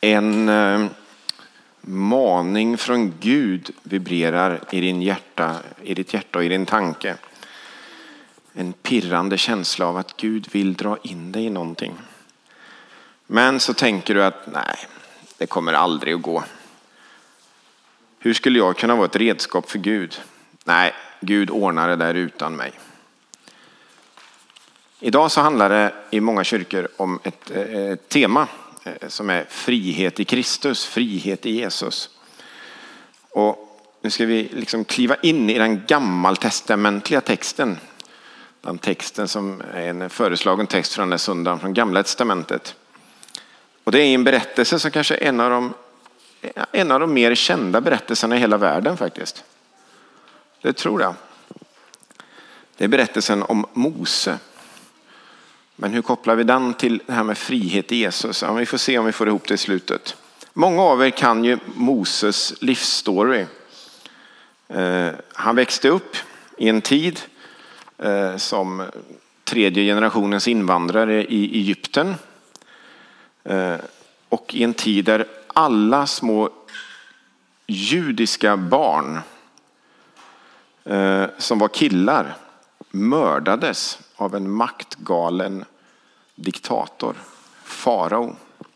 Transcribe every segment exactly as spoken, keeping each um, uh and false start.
En eh, maning från Gud vibrerar i din hjärta, i ditt hjärta och i din tanke. En pirrande känsla av att Gud vill dra in dig i någonting. Men så tänker du att nej, det kommer aldrig att gå. Hur skulle jag kunna vara ett redskap för Gud? Nej, Gud ordnar det där utan mig. Idag så handlar det i många kyrkor om ett, ett tema som är frihet i Kristus, frihet i Jesus. Och nu ska vi liksom kliva in i den gammaltestamentliga texten. Den texten som är en föreslagen text från den söndagen från Gamla testamentet. Och det är en berättelse som kanske är en av de, en av de mer kända berättelserna i hela världen faktiskt. Det tror jag. Det är berättelsen om Mose. Men hur kopplar vi den till det här med frihet i Jesus? Ja, vi får se om vi får ihop det i slutet. Många av er kan ju Moses livsstory. Eh, han växte upp i en tid eh, som tredje generationens invandrare i Egypten. Eh, och i en tid där alla små judiska barn eh, som var killar mördades av en maktgalen diktator, farao.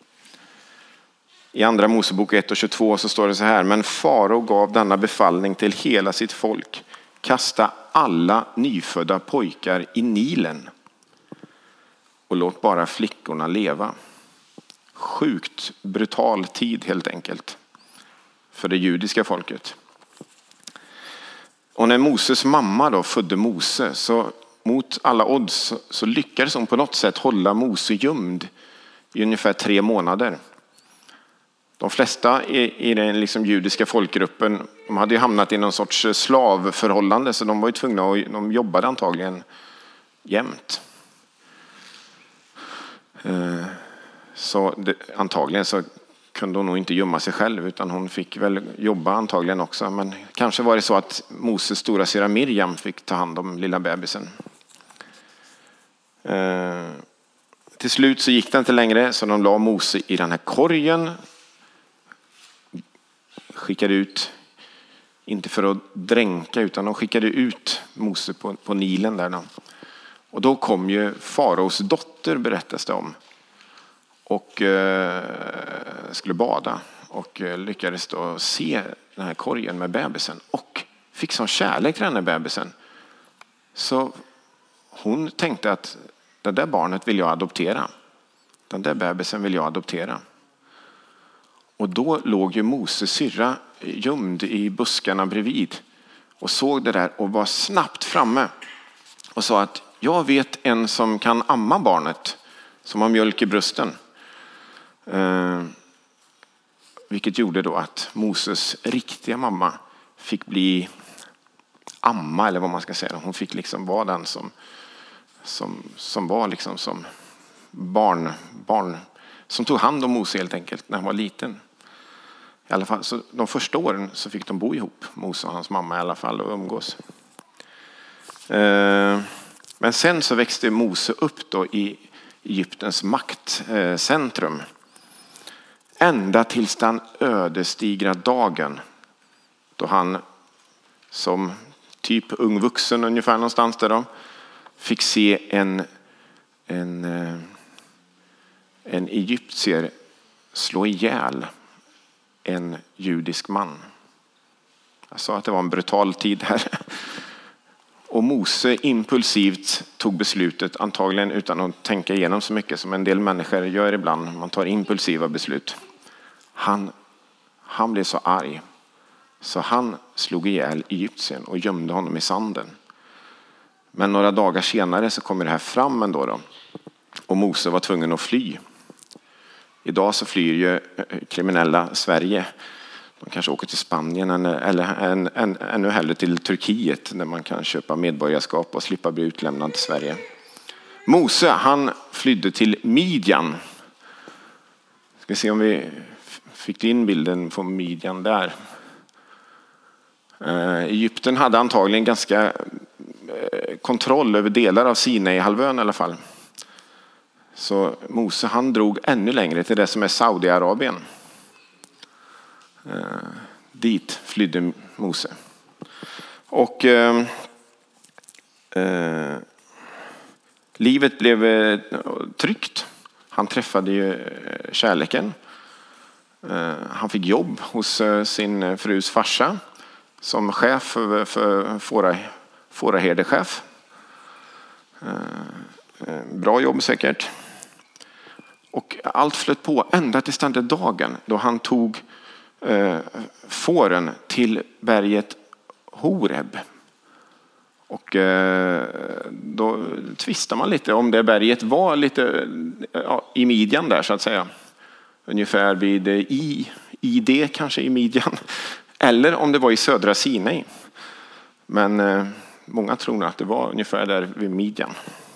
I andra Mosebok ett och tjugotvå så står det så här: men farao gav denna befallning till hela sitt folk: kasta alla nyfödda pojkar i Nilen och låt bara flickorna leva. Sjukt brutal tid helt enkelt för det judiska folket. Och när Moses mamma då födde Mose, så mot alla odds så lyckades hon på något sätt hålla Mose gömd i ungefär tre månader. De flesta i, i den liksom judiska folkgruppen, de hade ju hamnat i någon sorts slavförhållande, så de var ju tvungna att, de jobbade antagligen jämt. Så det, antagligen så kunde hon nog inte gömma sig själv, utan hon fick väl jobba antagligen också. Men kanske var det så att Moses stora syra Miriam fick ta hand om lilla bebisen. Eh, till slut så gick det inte längre, så de la Mose i den här korgen. Skickade ut, inte för att dränka, utan de skickade ut Mose på, på Nilen där då. Och då kom ju faraos dotter, berättas det om. Och eh, skulle bada och eh, lyckades då se den här korgen med bebisen och fick sån kärlek till den här bebisen. Så hon tänkte att det där barnet vill jag adoptera. Den där bebisen vill jag adoptera. Och då låg ju Moses syrra gömd i buskarna bredvid och såg det där och var snabbt framme och sa att jag vet en som kan amma barnet som har mjölk i brösten. Eh, vilket gjorde då att Moses riktiga mamma fick bli amma, eller vad man ska säga. Hon fick liksom vara den som, som, som var liksom som barn, barn som tog hand om Mose helt enkelt när han var liten. I alla fall, så de första åren så fick de bo ihop, Mose och hans mamma i alla fall, och umgås. Eh, men sen så växte Mose upp då i Egyptens maktcentrum. Ända tills den ödesdigra dagen då han som typ ung vuxen ungefär någonstans där då fick se en, en, en egyptier slå ihjäl en judisk man. Jag sa att det var en brutal tid här. Och Mose impulsivt tog beslutet, antagligen utan att tänka igenom så mycket som en del människor gör ibland. Man tar impulsiva beslut. Han, han blev så arg så han slog ihjäl Egyptien och gömde honom i sanden. Men några dagar senare så kommer det här fram ändå då. Och Mose var tvungen att fly. Idag så flyr ju kriminella Sverige. De kanske åker till Spanien eller än, än, ännu hellre till Turkiet där man kan köpa medborgarskap och slippa bli utlämnad till Sverige. Mose, han flydde till Midjan. Ska se om vi fick in bilden på Midjan där. Egypten hade antagligen ganska kontroll över delar av Sinai-halvön i alla fall. Så Mose, han drog ännu längre till det som är Saudiarabien. Eh, dit flydde Mose. Och eh, eh, livet blev eh, tryggt. Han träffade ju eh, kärleken. Eh, han fick jobb hos eh, sin frus farsa som chef för, för fåra, fåraherdechef. Eh, bra jobb säkert. Och allt flöt på ända till den dagen då han tog eh, fåren till berget Horeb. Och eh, då tvistar man lite om det berget var lite ja, i midjan där så att säga. Ungefär vid i, i det kanske i midjan. Eller om det var i södra Sinai. Men eh, många tror att det var ungefär där vid midjan.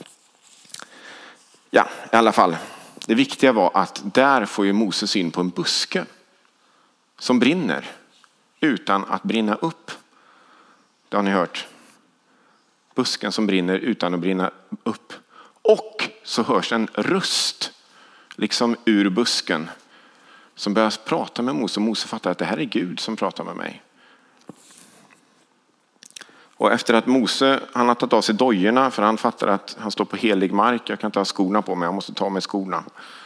Ja, i alla fall. Det viktiga var att där får ju Moses in på en buske som brinner utan att brinna upp. Det har ni hört. Busken som brinner utan att brinna upp. Och så hörs en röst liksom ur busken som börjar prata med Mose. Och Mose fattar att det här är Gud som pratar med mig. Och efter att Mose, han har tagit av sig dojorna för han fattar att han står på helig mark. Jag kan inte ha skorna på mig, jag måste ta med skorna.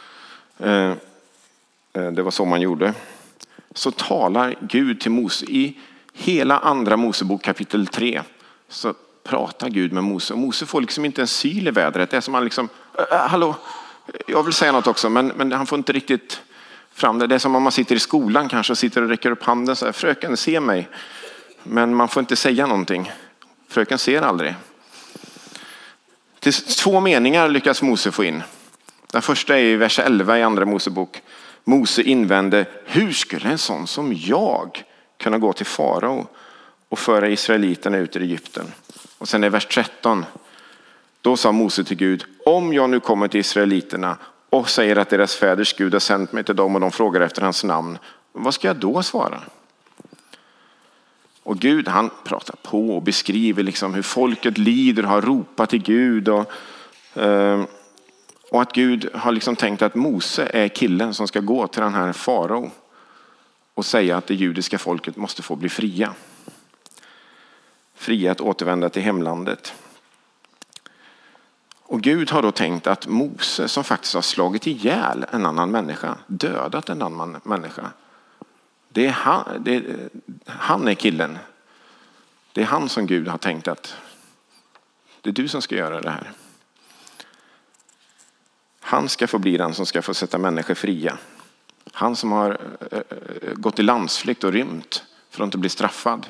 Det var så man gjorde. Så talar Gud till Mose i hela andra Mosebok kapitel tre. Så pratar Gud med Mose. Och Mose får liksom inte en syl i vädret. Det är som han liksom, äh, hallå, jag vill säga något också. Men, men han får inte riktigt fram det. Det är som om man sitter i skolan kanske och sitter och räcker upp handen så här, fröken se mig. Men man får inte säga någonting. Fröken ser aldrig. Till två meningar lyckas Mose få in. Den första är i vers elva i andra Mosebok. Mose invände, hur skulle en sån som jag kunna gå till farao och föra israeliterna ut ur Egypten? Och sen i vers tretton. Då sa Mose till Gud, om jag nu kommer till israeliterna och säger att deras fäders Gud har sänt mig till dem och de frågar efter hans namn, vad ska jag då svara? Och Gud han pratar på och beskriver liksom hur folket lider och har ropat till Gud. Och, eh, och att Gud har liksom tänkt att Mose är killen som ska gå till den här farao och säga att det judiska folket måste få bli fria. Fria att återvända till hemlandet. Och Gud har då tänkt att Mose som faktiskt har slagit ihjäl en annan människa, dödat en annan människa. Det är han, det är, han är killen. Det är han som Gud har tänkt att det är du som ska göra det här. Han ska få bli den som ska få sätta människor fria. Han som har gått i landsflykt och rymt för att inte bli straffad.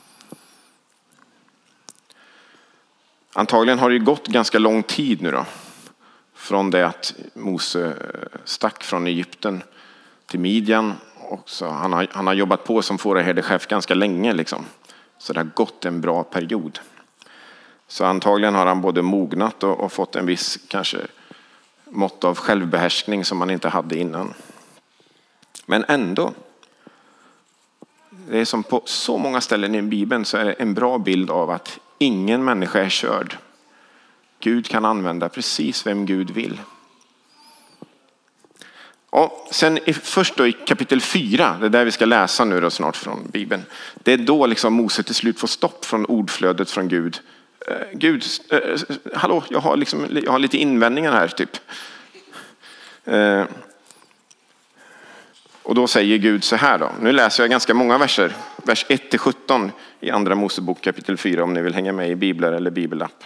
Antagligen har det gått ganska lång tid nu då. Från det att Mose stack från Egypten till Midjan. Och så han, har, han har jobbat på som fåraherdechef ganska länge. Liksom. Så det har gått en bra period. Så antagligen har han både mognat och, och fått en viss kanske mått av självbehärskning som man inte hade innan. Men ändå. Det är som på så många ställen i Bibeln så är det en bra bild av att ingen människa är körd. Gud kan använda precis vem Gud vill. Och sen först då i kapitel fyra, det är där vi ska läsa nu då snart från Bibeln. Det är då liksom Mose till slut får stopp från ordflödet från Gud. Eh, Gud, eh, hallå, jag har, liksom, jag har lite invändningar här typ. Eh, och då säger Gud så här då. Nu läser jag ganska många verser. Vers ett till sjutton i andra Mosebok kapitel fyra om ni vill hänga med i biblar eller bibelapp.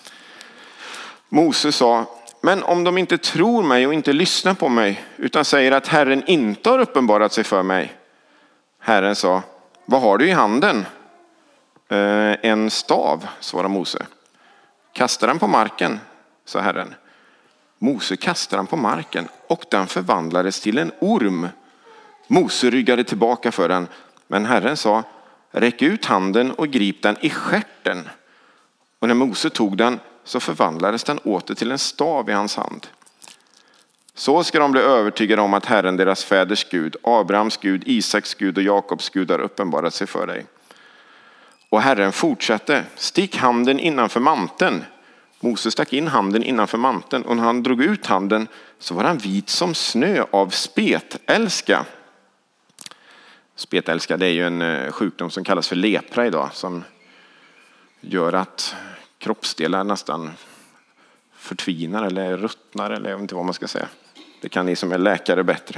Mose sa, men om de inte tror mig och inte lyssnar på mig utan säger att Herren inte har uppenbarat sig för mig. Herren sa, vad har du i handen? Eh, en stav, svarade Mose. Kastar den på marken, sa Herren. Mose kastade den på marken och den förvandlades till en orm. Mose ryggade tillbaka för den, men Herren sa, räck ut handen och grip den i stjärten. Och när Mose tog den så förvandlades den åter till en stav i hans hand. Så ska de bli övertygade om att Herren, deras fäders Gud, Abrahams Gud, Isaks Gud och Jakobs Gud har uppenbarat sig för dig. Och Herren fortsatte, stick handen innanför manteln. Mose stack in handen innanför manteln och när han drog ut handen så var han vit som snö av spetälska. Spetälska, det är ju en sjukdom som kallas för lepra idag, som gör att kroppsdelar nästan förtvinar eller ruttnar, eller jag vet inte vad man ska säga. Det kan ni som är läkare bättre.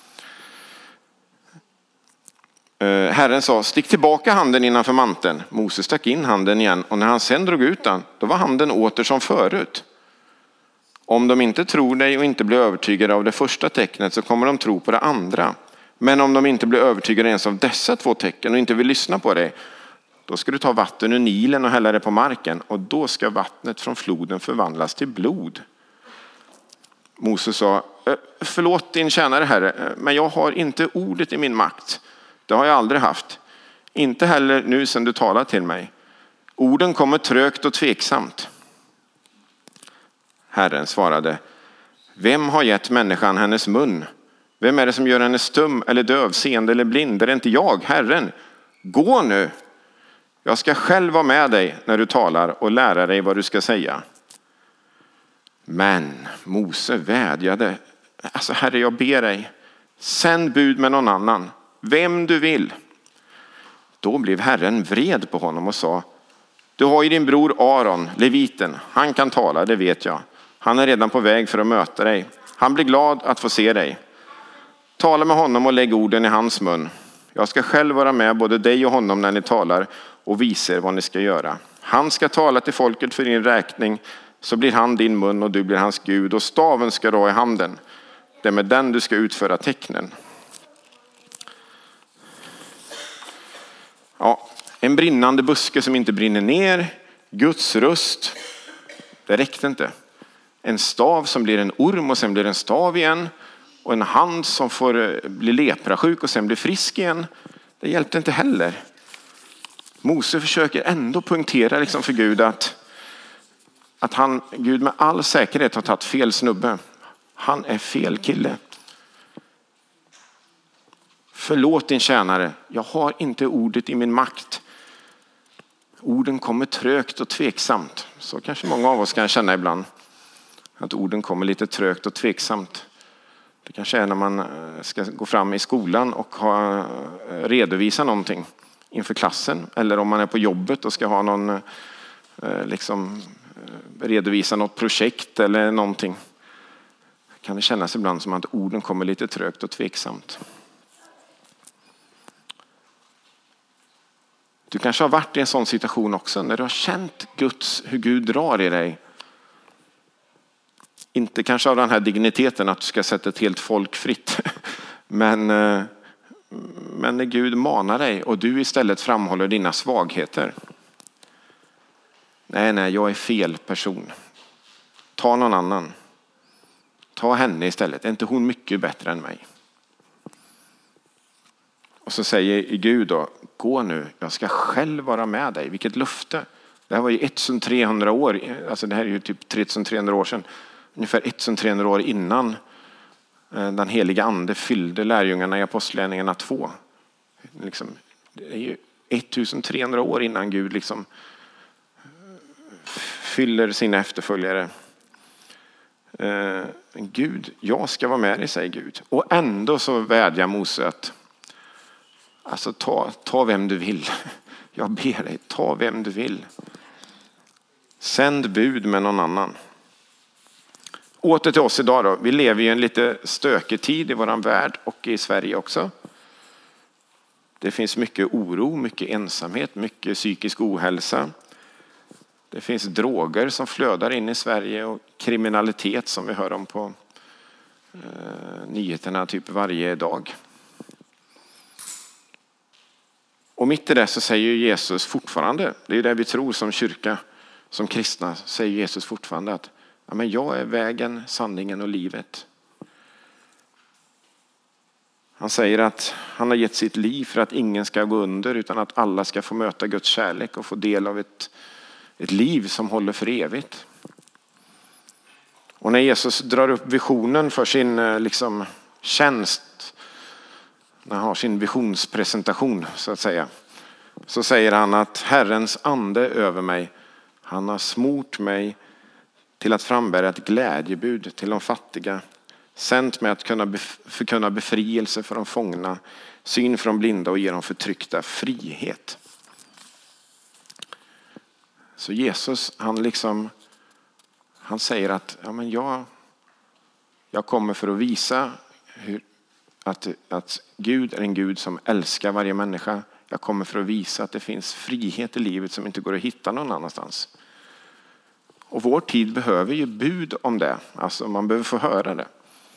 Herren sa, stick tillbaka handen innanför manteln. Moses stack in handen igen, och när han sen drog ut den, då var handen åter som förut. Om de inte tror dig och inte blir övertygade av det första tecknet, så kommer de tro på det andra. Men om de inte blir övertygade ens av dessa två tecken och inte vill lyssna på dig, då ska du ta vatten ur Nilen och hälla det på marken, och då ska vattnet från floden förvandlas till blod. Moses sa, förlåt din tjänare, Herre, men jag har inte ordet i min makt. Det har jag aldrig haft. Inte heller nu sedan du talar till mig. Orden kommer trögt och tveksamt. Herren svarade, vem har gett människan hennes mun? Vem är det som gör henne stum eller döv, seende eller blind? Är det inte jag, Herren? Gå nu. Jag ska själv vara med dig när du talar och lära dig vad du ska säga. Men Mose vädjade, alltså Herre, jag ber dig, sänd bud med någon annan, vem du vill. Då blev Herren vred på honom och sa, du har ju din bror Aron, leviten, han kan tala, det vet jag. Han är redan på väg för att möta dig. Han blir glad att få se dig. Tala med honom och lägg orden i hans mun. Jag ska själv vara med både dig och honom när ni talar och visa er vad ni ska göra. Han ska tala till folket för din räkning, så blir han din mun och du blir hans Gud, och staven ska du ha i handen. Det är med den du ska utföra tecknen. Ja, en brinnande buske som inte brinner ner, Guds röst, det räckte inte. En stav som blir en orm och sen blir en stav igen, och en hand som får bli leprasjuk och sen blir frisk igen, det hjälpte inte heller. Mose försöker ändå poängtera liksom för Gud att, att han, Gud med all säkerhet har tagit fel snubbe. Han är fel kille. Förlåt din tjänare, jag har inte ordet i min makt. Orden kommer trögt och tveksamt. Så kanske många av oss kan känna ibland. Att orden kommer lite trögt och tveksamt. Det kanske är när man ska gå fram i skolan och ha, redovisa någonting inför klassen. Eller om man är på jobbet och ska ha någon, liksom, redovisa något projekt eller någonting. Kan det kännas ibland som att orden kommer lite trögt och tveksamt. Du kanske har varit i en sån situation också, när du har känt Guds, hur Gud drar i dig. Inte kanske av den här digniteten att du ska sätta ett helt folk fritt. Men, men när Gud manar dig och du istället framhåller dina svagheter. Nej, nej, jag är fel person. Ta någon annan. Ta henne istället. Är inte hon mycket bättre än mig? Och så säger Gud då, gå nu, jag ska själv vara med dig. Vilket löfte. Det här var ju ettusentrehundra år, alltså det här är ju typ tretusentrehundra år sedan. Ungefär ettusentrehundra år innan den heliga ande fyllde lärjungarna i Apostlagärningarna två. Liksom, det är ju ettusentrehundra år innan Gud liksom fyller sina efterföljare. Eh, Gud, jag ska vara med dig, säger Gud. Och ändå så vädjar Mose att alltså ta, ta vem du vill. Jag ber dig, ta vem du vill. Sänd bud med någon annan. Åter till oss idag då. Vi lever i en lite stökig tid i våran värld och i Sverige också. Det finns mycket oro, mycket ensamhet, mycket psykisk ohälsa. Det finns droger som flödar in i Sverige och kriminalitet som vi hör om på eh, nyheterna typ varje dag. Och mitt i det så säger Jesus fortfarande, det är det vi tror som kyrka, som kristna, säger Jesus fortfarande att ja, men jag är vägen, sanningen och livet. Han säger att han har gett sitt liv för att ingen ska gå under, utan att alla ska få möta Guds kärlek och få del av ett, ett liv som håller för evigt. Och när Jesus drar upp visionen för sin liksom, tjänst, när han har sin visionspresentation så att säga, så säger han att Herrens ande över mig, han har smort mig till att frambära ett glädjebud till de fattiga, Sänt med att kunna bef- förkunna befrielse för de fångna, syn för de blinda och ge de förtryckta frihet. Så Jesus, han liksom, han säger att ja, men jag, jag kommer för att visa hur, att, att Gud är en Gud som älskar varje människa. Jag kommer för att visa att det finns frihet i livet som inte går att hitta någon annanstans. Och vår tid behöver ju bud om det. Alltså man behöver få höra det.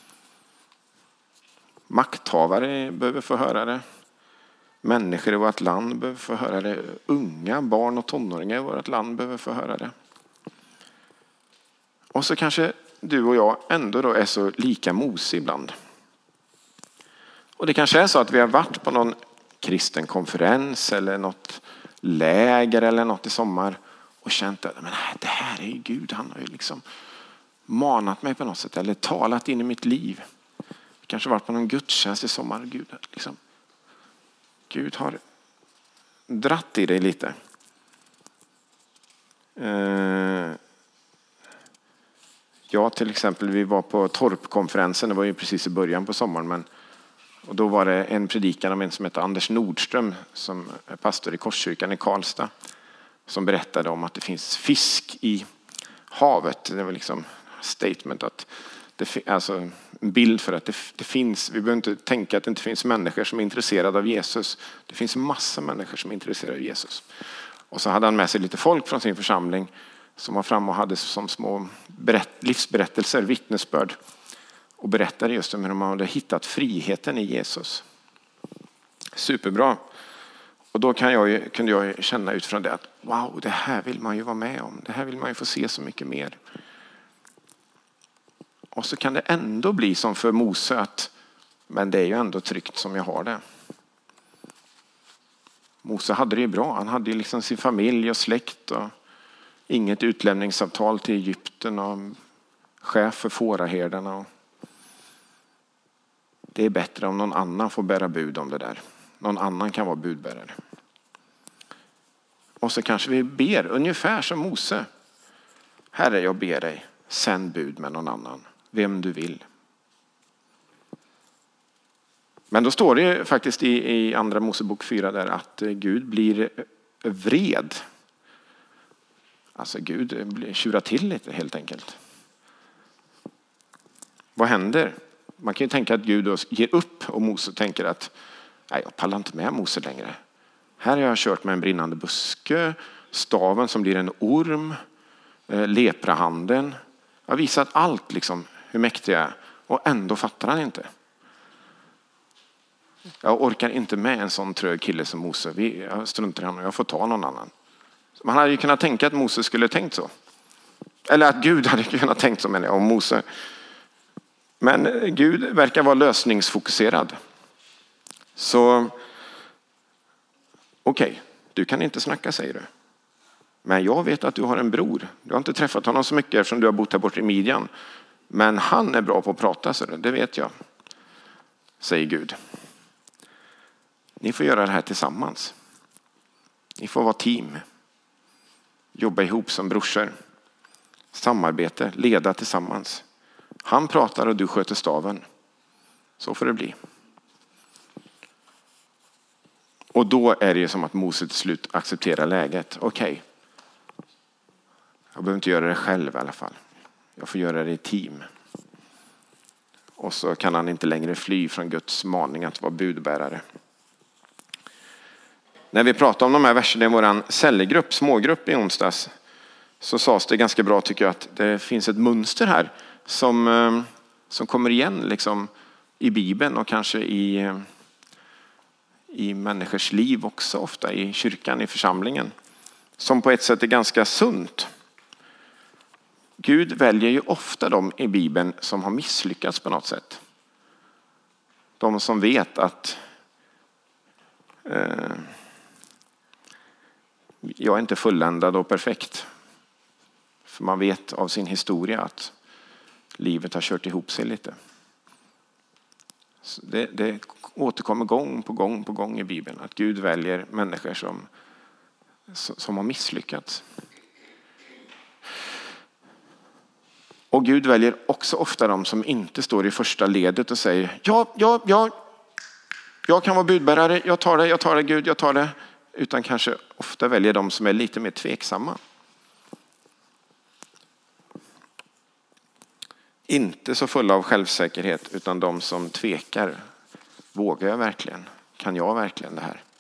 Makthavare behöver få höra det. Människor i vårt land behöver få höra det. Unga, barn och tonåringar i vårt land behöver få höra det. Och så kanske du och jag ändå då är så lika Mose ibland. Och det kanske är så att vi har varit på någon kristen konferens eller något läger eller något i sommar och känt att men det här är ju Gud. Han har ju liksom manat mig på något sätt eller talat in i mitt liv. Kanske varit på någon gudstjänst i sommar. Gud, liksom. Gud har dratt i dig lite. Eh, ja, till exempel, vi var på Torpkonferensen. Det var ju precis i början på sommaren. Men, och då var det en predikan om en som heter Anders Nordström som är pastor i Korskyrkan i Karlstad. Som berättade om att det finns fisk i havet. Det var liksom statement att det, alltså en bild för att det, det finns, vi behöver inte tänka att det inte finns människor som är intresserade av Jesus. Det finns massa människor som är intresserade av Jesus. Och så hade han med sig lite folk från sin församling som var fram och hade som små berätt, livsberättelser, vittnesbörd. Och berättade just om hur de hade hittat friheten i Jesus. Superbra. Och då kan jag ju, kunde jag ju känna utifrån det att wow, det här vill man ju vara med om. Det här vill man ju få se så mycket mer. Och så kan det ändå bli som för Mose att men det är ju ändå tryggt som jag har det. Mose hade det ju bra. Han hade ju liksom sin familj och släkt och inget utlämningsavtal till Egypten och chef för fåraherdarna. Och det är bättre om någon annan får bära bud om det där. Någon annan kan vara budbärare. Och så kanske vi ber ungefär som Mose. Herre, jag ber dig, sänd bud med någon annan. Vem du vill. Men då står det ju faktiskt i, i andra Mosebok fyra där att Gud blir vred. Alltså Gud tjurar till lite helt enkelt. Vad händer? Man kan ju tänka att Gud då ger upp och Mose tänker att nej, jag pallar inte med Mose längre. Här har jag kört med en brinnande buske, staven som blir en orm, leprahanden. Jag har visat allt liksom hur mäktig jag är och ändå fattar han inte. Jag orkar inte med en sån trög kille som Mose. Vi, jag struntar i honom och jag får ta någon annan. Man hade ju kunnat tänka att Mose skulle tänkt så. Eller att Gud hade kunnat tänkt så menar jag om Mose. Men Gud verkar vara lösningsfokuserad. Så okej, okay, du kan inte snacka säger du. Men jag vet att du har en bror. Du har inte träffat honom så mycket eftersom du har bott här borta i Midjan. Men han är bra på att prata så det vet jag. Säger Gud. Ni får göra det här tillsammans. Ni får vara team. Jobba ihop som brorsor. Samarbete, leda tillsammans. Han pratar och du sköter staven. Så får det bli. Och då är det som att Mose till slut accepterar läget. Okej. Okay. Jag behöver inte göra det själv i alla fall. Jag får göra det i team. Och så kan han inte längre fly från Guds maning att vara budbärare. När vi pratade om de här verserna i våran cellgrupp, smågrupp i onsdags, så sades det ganska bra tycker jag att det finns ett mönster här som, som kommer igen liksom i Bibeln och kanske i, i människors liv också ofta i kyrkan, i församlingen. Som på ett sätt är ganska sunt. Gud väljer ju ofta de i Bibeln som har misslyckats på något sätt. De som vet att eh, jag är inte fulländad och perfekt. För man vet av sin historia att livet har kört ihop sig lite. Så det, det återkommer gång på gång på gång i Bibeln. Att Gud väljer människor som, som har misslyckats. Och Gud väljer också ofta de som inte står i första ledet och säger ja, ja, ja, jag kan vara budbärare, jag tar det, jag tar det Gud, jag tar det. Utan kanske ofta väljer de som är lite mer tveksamma. Inte så fulla av självsäkerhet utan de som tvekar. Vågar jag verkligen? Kan jag verkligen det här?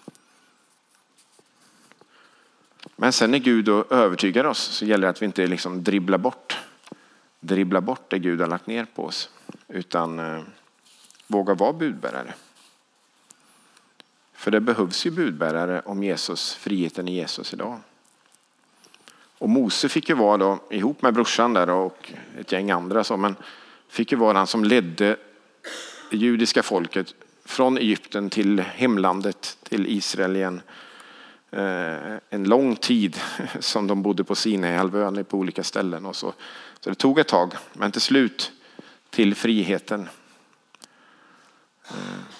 Men sen när Gud då övertygar oss så gäller det att vi inte liksom dribblar bort. Dribblar bort det Gud har lagt ner på oss. Utan eh, våga vara budbärare. För det behövs ju budbärare om Jesus, friheten i Jesus idag. Och Mose fick ju vara då, ihop med brorsan där och ett gäng andra, så, men fick ju vara han som ledde det judiska folket från Egypten till hemlandet, till Israel igen. Eh, en lång tid som de bodde på Sinaihalvön på olika ställen. Och så. så det tog ett tag, men till slut till friheten. Eh.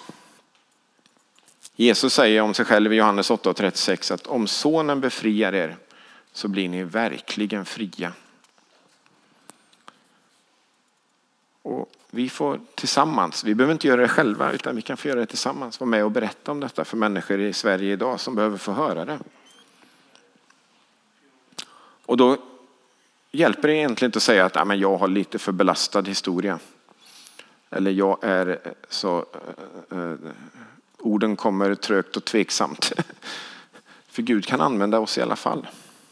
Jesus säger om sig själv i Johannes åtta och trettiosex att om sonen befriar er så blir ni verkligen fria. Och vi får tillsammans, vi behöver inte göra det själva utan vi kan få göra det tillsammans. Vara med och berätta om detta för människor i Sverige idag som behöver få höra det. Och då hjälper det egentligen inte att säga att ja, men jag har lite för belastad historia. Eller jag är så... Äh, orden kommer trögt och tveksamt. För Gud kan använda oss i alla fall.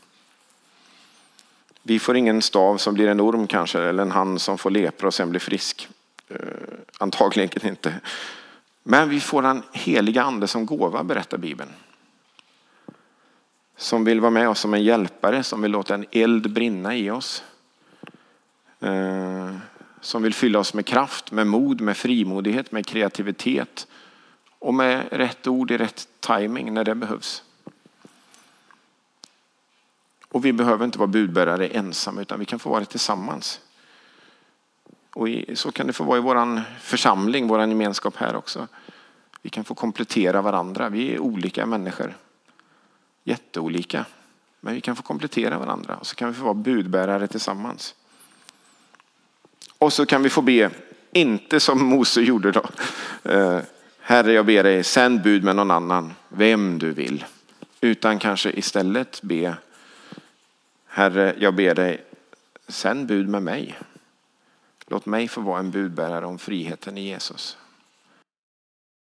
Vi får ingen stav som blir en orm kanske. Eller en hand som får lepra och sen blir frisk. Uh, antagligen inte. Men vi får en heliga ande som gåva, berättar Bibeln. Som vill vara med oss som en hjälpare. Som vill låta en eld brinna i oss. Uh, som vill fylla oss med kraft, med mod, med frimodighet, med kreativitet. Och med rätt ord i rätt timing när det behövs. Och vi behöver inte vara budbärare ensam utan vi kan få vara det tillsammans. Och i, så kan det få vara i våran församling, våran gemenskap här också. Vi kan få komplettera varandra. Vi är olika människor. Jätteolika. Men vi kan få komplettera varandra. Och så kan vi få vara budbärare tillsammans. Och så kan vi få be, inte som Mose gjorde då. Herre, jag ber dig, sänd bud med någon annan, vem du vill. Utan kanske istället be, Herre, jag ber dig, sänd bud med mig. Låt mig få vara en budbärare om friheten i Jesus.